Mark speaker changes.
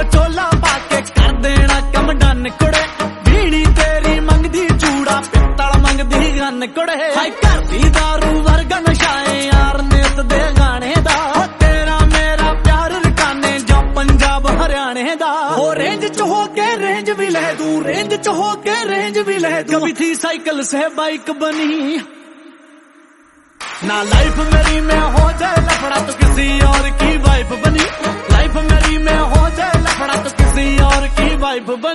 Speaker 1: ਵਿਚੋਲਾ ਪਾ ਕੇ ਕਰ ਦੇਣਾ ਕੰਮ ਡਨ ਕੁੜੇ ਵੀਣੀ ਤੇਰੀ ਮੰਗਦੀ ਚੂੜਾ ਪਿੱਤਲ ਮੰਗਦੀ ਗੰਨ ਕੁੜੇ ਹਾਏ ਘਰ ਦੀ ਦਾਰੂ ਵਰਗਾ ਨਸ਼ਾ ਏ ਯਾਰ ਨਿਤ ਦੇ ਗਾਣੇ ਦਾ ਤੇਰਾ ਮੇਰਾ ਪਿਆਰ ਰਕਾਨੇ ਜੋ ਪੰਜਾਬ ਹਰਿਆਣੇ ਦਾ ਹੋ ਰੇਂਜ ਚ ਹੋ ਕੇ ਰੇਂਜ भी ले दूं रेंज च हो के रेंज भी ले दूं कभी थी साइकिल से बाइक बनी ना लाइफ मेरी में हो जाए लफड़ा तो किसी और की वाइफ बनी लाइफ मेरी में हो जाए लफड़ा तो किसी और की वाइफ बनी